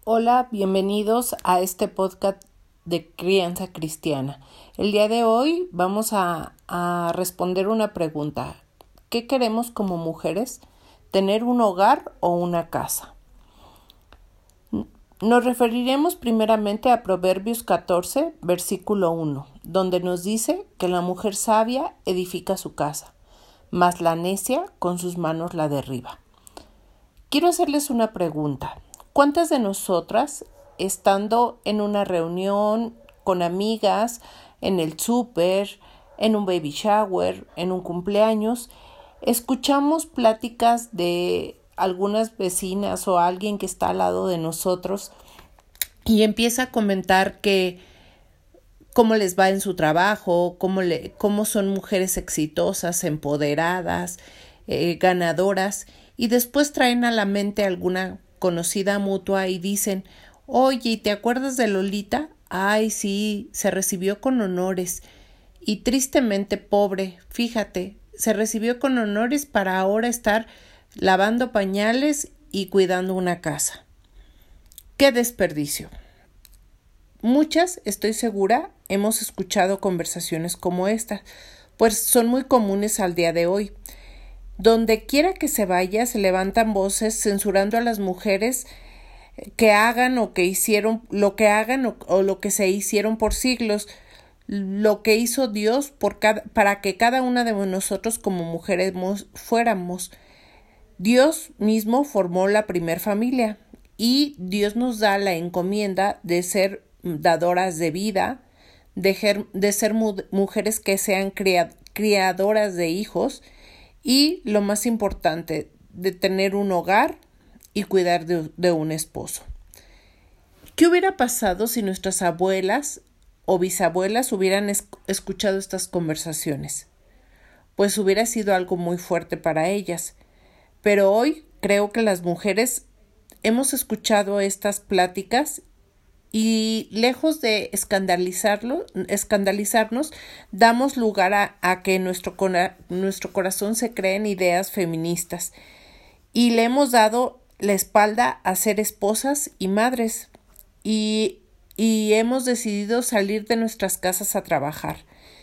Hola, bienvenidos a este podcast de Crianza Cristiana. El día de hoy vamos a responder una pregunta. ¿Qué queremos como mujeres? ¿Tener un hogar o una casa? Nos referiremos primeramente a Proverbios 14, versículo 1, donde nos dice que la mujer sabia edifica su casa, mas la necia con sus manos la derriba. Quiero hacerles una pregunta. ¿Cuántas de nosotras, estando en una reunión con amigas, en el súper, en un baby shower, en un cumpleaños, escuchamos pláticas de algunas vecinas o alguien que está al lado de nosotros y empieza a comentar que cómo les va en su trabajo, cómo son mujeres exitosas, empoderadas, ganadoras, y después traen a la mente alguna conocida mutua y dicen, oye, ¿te acuerdas de Lolita? Ay, sí, se recibió con honores. Y tristemente pobre, fíjate, se recibió con honores para ahora estar lavando pañales y cuidando una casa. ¡Qué desperdicio! Muchas, estoy segura, hemos escuchado conversaciones como esta, pues son muy comunes al día de hoy. Donde quiera que se vaya, se levantan voces censurando a las mujeres que hagan o que hicieron lo que hagan o lo que se hicieron por siglos, lo que hizo Dios para que cada una de nosotros como mujeres fuéramos. Dios mismo formó la primer familia y Dios nos da la encomienda de ser dadoras de vida, de ser mujeres que sean criadoras de hijos y, lo más importante, de tener un hogar y cuidar de un esposo. ¿Qué hubiera pasado si nuestras abuelas o bisabuelas hubieran escuchado estas conversaciones? Pues hubiera sido algo muy fuerte para ellas. Pero hoy creo que las mujeres hemos escuchado estas pláticas y lejos de escandalizarnos, damos lugar a que nuestro corazón se creen ideas feministas y le hemos dado la espalda a ser esposas y madres y hemos decidido salir de nuestras casas a trabajar.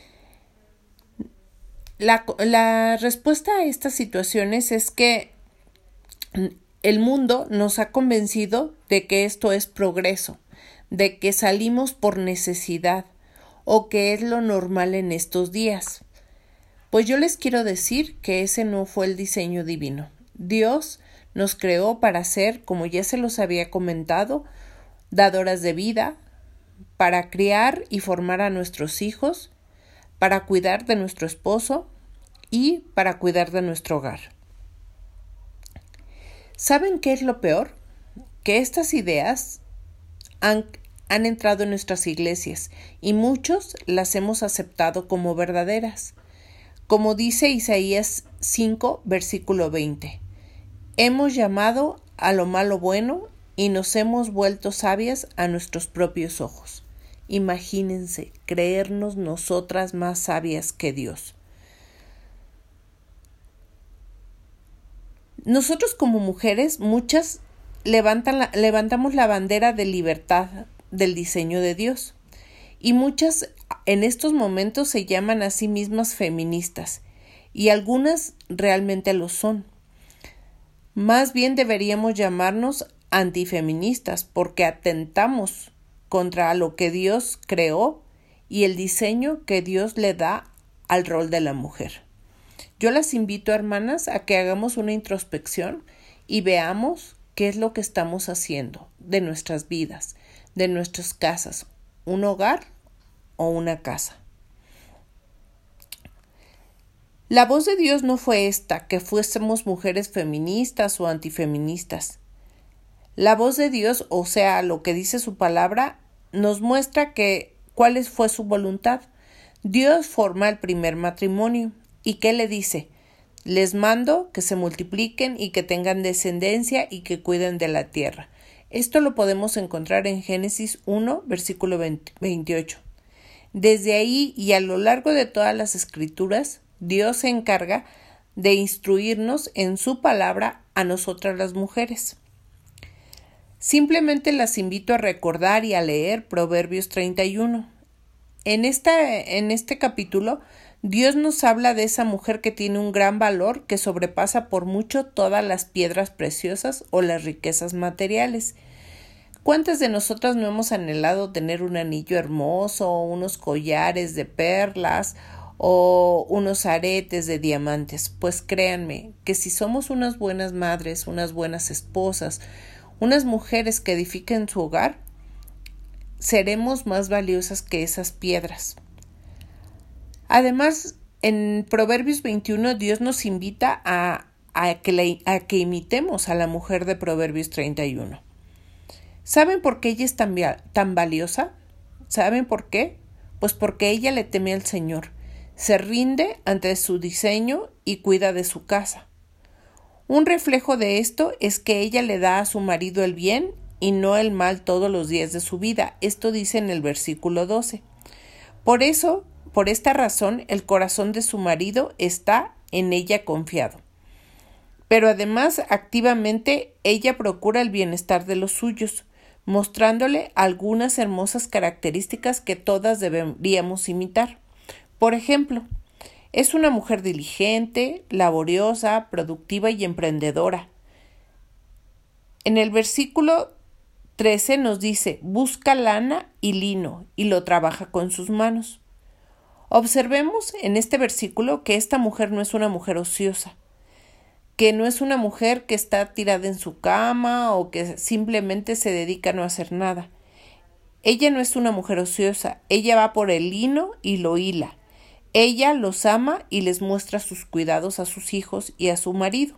La respuesta a estas situaciones es que el mundo nos ha convencido de que esto es progreso, de que salimos por necesidad o que es lo normal en estos días. Pues yo les quiero decir que ese no fue el diseño divino. Dios nos creó para ser, como ya se los había comentado, dadoras de vida, para criar y formar a nuestros hijos, para cuidar de nuestro esposo y para cuidar de nuestro hogar. ¿Saben qué es lo peor? Que estas ideas han entrado en nuestras iglesias y muchos las hemos aceptado como verdaderas. Como dice Isaías 5, versículo 20, hemos llamado a lo malo bueno y nos hemos vuelto sabias a nuestros propios ojos. Imagínense creernos nosotras más sabias que Dios. Nosotros como mujeres, muchas levantamos la bandera de libertad del diseño de Dios y muchas en estos momentos se llaman a sí mismas feministas y algunas realmente lo son. Más bien deberíamos llamarnos antifeministas porque atentamos contra lo que Dios creó y el diseño que Dios le da al rol de la mujer. Yo las invito, hermanas, a que hagamos una introspección y veamos qué es lo que estamos haciendo de nuestras vidas, de nuestras casas, un hogar o una casa. La voz de Dios no fue esta, que fuésemos mujeres feministas o antifeministas. La voz de Dios, o sea, lo que dice su palabra, nos muestra cuál fue su voluntad. Dios forma el primer matrimonio. ¿Y qué le dice? Les mando que se multipliquen y que tengan descendencia y que cuiden de la tierra. Esto lo podemos encontrar en Génesis 1, versículo 28. Desde ahí y a lo largo de todas las escrituras, Dios se encarga de instruirnos en su palabra a nosotras las mujeres. Simplemente las invito a recordar y a leer Proverbios 31. En este capítulo, Dios nos habla de esa mujer que tiene un gran valor que sobrepasa por mucho todas las piedras preciosas o las riquezas materiales. ¿Cuántas de nosotras no hemos anhelado tener un anillo hermoso, o unos collares de perlas, o unos aretes de diamantes? Pues créanme que si somos unas buenas madres, unas buenas esposas, unas mujeres que edifiquen su hogar, seremos más valiosas que esas piedras. Además, en Proverbios 21 Dios nos invita a que imitemos a la mujer de Proverbios 31. ¿Saben por qué ella es tan valiosa? ¿Saben por qué? Pues porque ella le teme al Señor, se rinde ante su diseño y cuida de su casa. Un reflejo de esto es que ella le da a su marido el bien y no el mal todos los días de su vida. Esto dice en el versículo 12. Por esta razón, el corazón de su marido está en ella confiado. Pero además, activamente, ella procura el bienestar de los suyos, mostrándole algunas hermosas características que todas deberíamos imitar. Por ejemplo, es una mujer diligente, laboriosa, productiva y emprendedora. En el versículo 13 nos dice, busca lana y lino y lo trabaja con sus manos. Observemos en este versículo que esta mujer no es una mujer ociosa, que no es una mujer que está tirada en su cama o que simplemente se dedica a no hacer nada. Ella no es una mujer ociosa, ella va por el lino y lo hila. Ella los ama y les muestra sus cuidados a sus hijos y a su marido.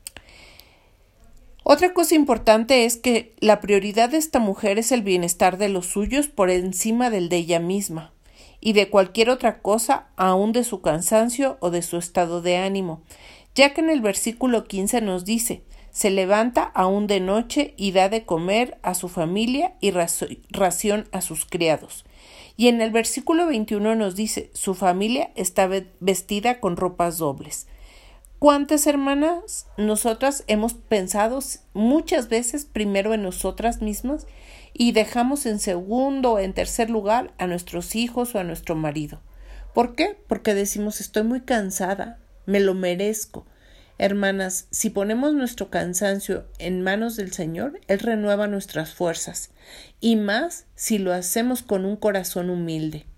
Otra cosa importante es que la prioridad de esta mujer es el bienestar de los suyos por encima del de ella misma y de cualquier otra cosa, aun de su cansancio o de su estado de ánimo, ya que en el versículo 15 nos dice, se levanta aún de noche y da de comer a su familia y ración a sus criados. Y en el versículo 21 nos dice, su familia está vestida con ropas dobles. ¿Cuántas hermanas nosotras hemos pensado muchas veces primero en nosotras mismas y dejamos en segundo o en tercer lugar a nuestros hijos o a nuestro marido? ¿Por qué? Porque decimos estoy muy cansada, me lo merezco. Hermanas, si ponemos nuestro cansancio en manos del Señor, Él renueva nuestras fuerzas, y más si lo hacemos con un corazón humilde.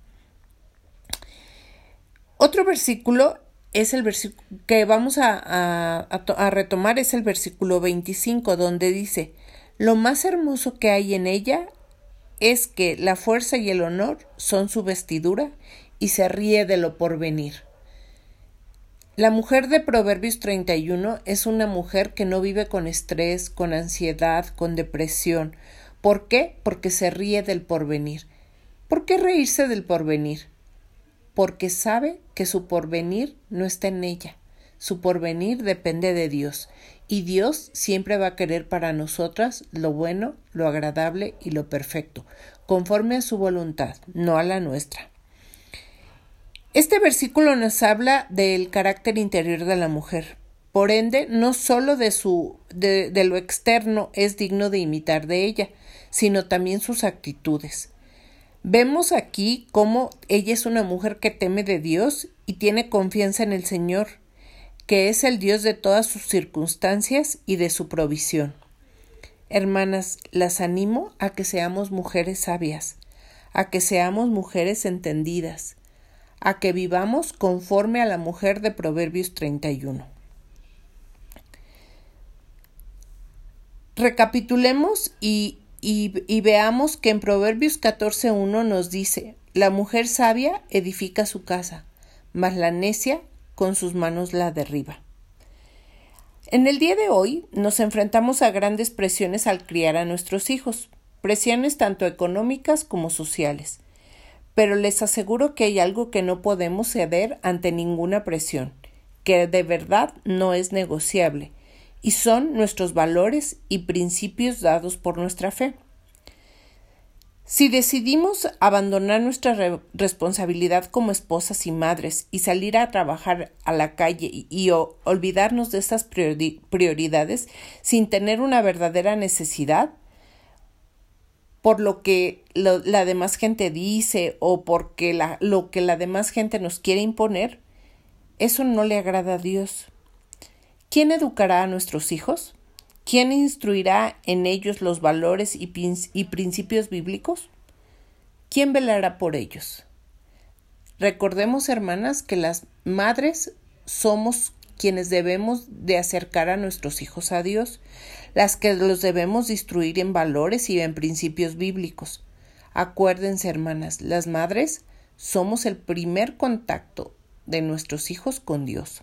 Otro versículo es el versículo que vamos a retomar, es el versículo 25, donde dice, lo más hermoso que hay en ella es que la fuerza y el honor son su vestidura y se ríe de lo porvenir. La mujer de Proverbios 31 es una mujer que no vive con estrés, con ansiedad, con depresión. ¿Por qué? Porque se ríe del porvenir. ¿Por qué reírse del porvenir? Porque sabe que su porvenir no está en ella. Su porvenir depende de Dios. Y Dios siempre va a querer para nosotras lo bueno, lo agradable y lo perfecto, conforme a su voluntad, no a la nuestra. Este versículo nos habla del carácter interior de la mujer. Por ende, no solo de lo externo es digno de imitar de ella, sino también sus actitudes. Vemos aquí cómo ella es una mujer que teme de Dios y tiene confianza en el Señor, que es el Dios de todas sus circunstancias y de su provisión. Hermanas, las animo a que seamos mujeres sabias, a que seamos mujeres entendidas, a que vivamos conforme a la mujer de Proverbios 31. Recapitulemos y veamos que en Proverbios 14:1 nos dice, la mujer sabia edifica su casa, mas la necia con sus manos la derriba. En el día de hoy nos enfrentamos a grandes presiones al criar a nuestros hijos, presiones tanto económicas como sociales. Pero les aseguro que hay algo que no podemos ceder ante ninguna presión, que de verdad no es negociable, y son nuestros valores y principios dados por nuestra fe. Si decidimos abandonar nuestra responsabilidad como esposas y madres y salir a trabajar a la calle y olvidarnos de estas prioridades sin tener una verdadera necesidad, por lo que la demás gente dice o porque lo que la demás gente nos quiere imponer, eso no le agrada a Dios. ¿Quién educará a nuestros hijos? ¿Quién instruirá en ellos los valores y principios bíblicos? ¿Quién velará por ellos? Recordemos, hermanas, que las madres somos quienes debemos de acercar a nuestros hijos a Dios, las que los debemos instruir en valores y en principios bíblicos. Acuérdense, hermanas, las madres somos el primer contacto de nuestros hijos con Dios.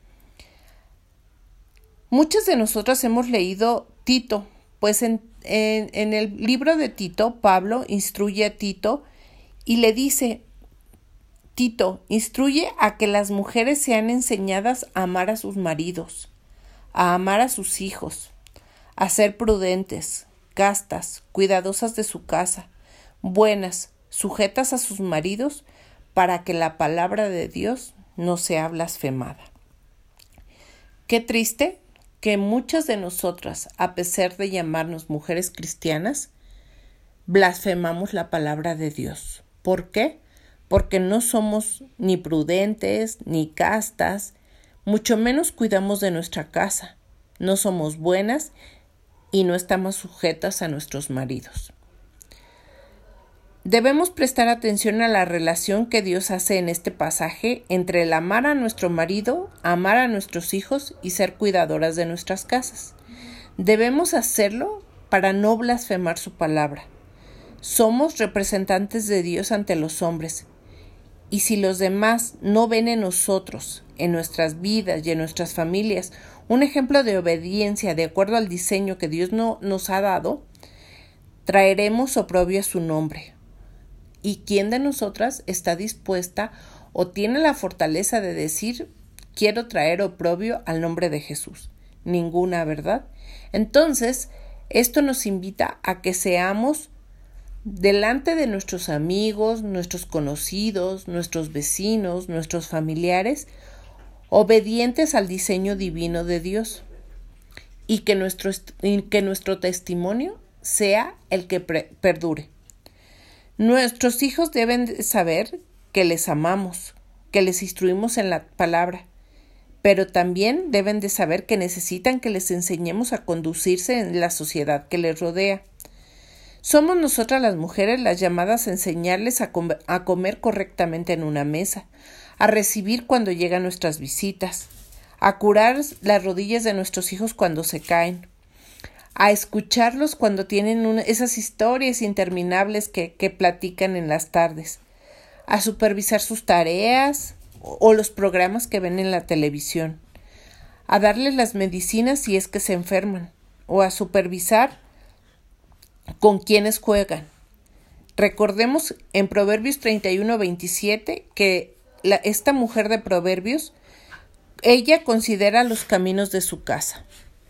Muchas de nosotras hemos leído Tito, pues en el libro de Tito, Pablo instruye a Tito y le dice: Tito, instruye a que las mujeres sean enseñadas a amar a sus maridos, a amar a sus hijos, a ser prudentes, castas, cuidadosas de su casa, buenas, sujetas a sus maridos, para que la palabra de Dios no sea blasfemada. Qué triste que muchas de nosotras, a pesar de llamarnos mujeres cristianas, blasfemamos la palabra de Dios. ¿Por qué? Porque no somos ni prudentes, ni castas, mucho menos cuidamos de nuestra casa. No somos buenas y no estamos sujetas a nuestros maridos. Debemos prestar atención a la relación que Dios hace en este pasaje entre el amar a nuestro marido, amar a nuestros hijos y ser cuidadoras de nuestras casas. Debemos hacerlo para no blasfemar su palabra. Somos representantes de Dios ante los hombres, y si los demás no ven en nosotros, en nuestras vidas y en nuestras familias, un ejemplo de obediencia de acuerdo al diseño que Dios nos ha dado, traeremos oprobio a su nombre. ¿Y quién de nosotras está dispuesta o tiene la fortaleza de decir: quiero traer oprobio al nombre de Jesús? Ninguna, ¿verdad? Entonces, esto nos invita a que seamos delante de nuestros amigos, nuestros conocidos, nuestros vecinos, nuestros familiares, obedientes al diseño divino de Dios, y que nuestro testimonio sea el que perdure. Nuestros hijos deben saber que les amamos, que les instruimos en la palabra, pero también deben de saber que necesitan que les enseñemos a conducirse en la sociedad que les rodea. Somos nosotras las mujeres las llamadas a enseñarles a comer correctamente en una mesa, a recibir cuando llegan nuestras visitas, a curar las rodillas de nuestros hijos cuando se caen, a escucharlos cuando tienen esas historias interminables que platican en las tardes, a supervisar sus tareas o los programas que ven en la televisión, a darles las medicinas si es que se enferman, o a supervisar con quienes juegan. Recordemos en Proverbios 31:27 que esta mujer de Proverbios, ella considera los caminos de su casa.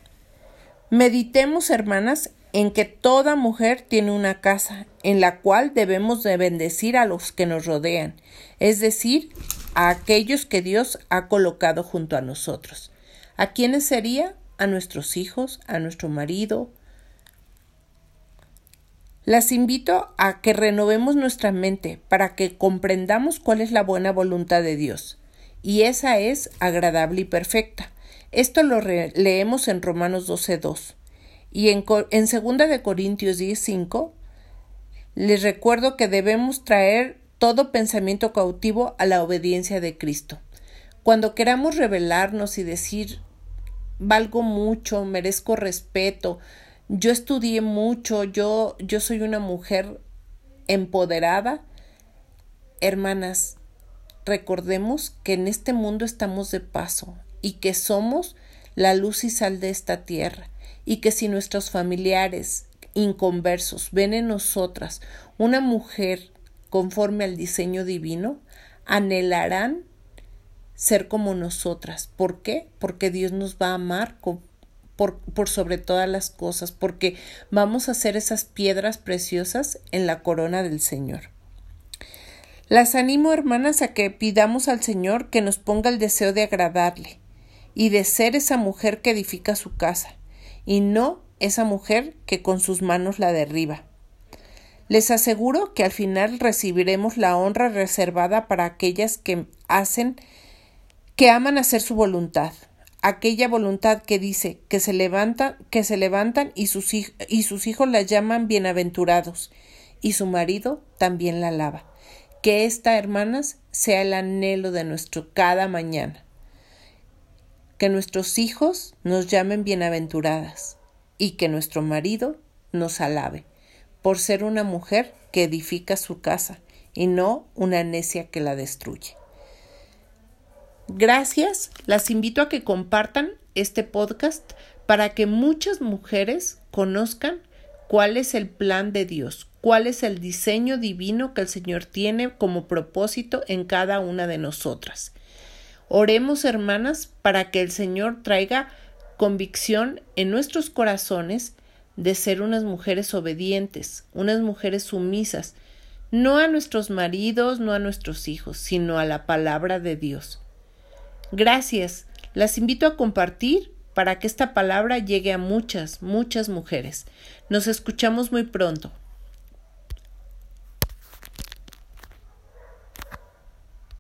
Meditemos, hermanas, en que toda mujer tiene una casa en la cual debemos de bendecir a los que nos rodean, es decir, a aquellos que Dios ha colocado junto a nosotros. ¿A quiénes sería? A nuestros hijos, a nuestro marido. Las invito a que renovemos nuestra mente para que comprendamos cuál es la buena voluntad de Dios, y esa es agradable y perfecta. Esto lo leemos en Romanos 12:2. Y en 2 de Corintios 10:5 les recuerdo que debemos traer todo pensamiento cautivo a la obediencia de Cristo. Cuando queramos rebelarnos y decir: valgo mucho, merezco respeto, yo estudié mucho, yo soy una mujer empoderada, hermanas, recordemos que en este mundo estamos de paso y que somos la luz y sal de esta tierra, y que si nuestros familiares inconversos ven en nosotras una mujer conforme al diseño divino, anhelarán ser como nosotras. ¿Por qué? Porque Dios nos va a amar por sobre todas las cosas, porque vamos a ser esas piedras preciosas en la corona del Señor. Las animo, hermanas, a que pidamos al Señor que nos ponga el deseo de agradarle y de ser esa mujer que edifica su casa, y no esa mujer que con sus manos la derriba. Les aseguro que al final recibiremos la honra reservada para aquellas que aman hacer su voluntad, aquella voluntad que dice que se levantan y sus hijos la llaman bienaventurados, y su marido también la alaba. Que esta, hermanas, sea el anhelo de nuestro cada mañana. Que nuestros hijos nos llamen bienaventuradas y que nuestro marido nos alabe por ser una mujer que edifica su casa y no una necia que la destruye. Gracias, las invito a que compartan este podcast para que muchas mujeres conozcan cuál es el plan de Dios, cuál es el diseño divino que el Señor tiene como propósito en cada una de nosotras. Oremos, hermanas, para que el Señor traiga convicción en nuestros corazones de ser unas mujeres obedientes, unas mujeres sumisas, no a nuestros maridos, no a nuestros hijos, sino a la palabra de Dios. Gracias. Las invito a compartir para que esta palabra llegue a muchas, muchas mujeres. Nos escuchamos muy pronto.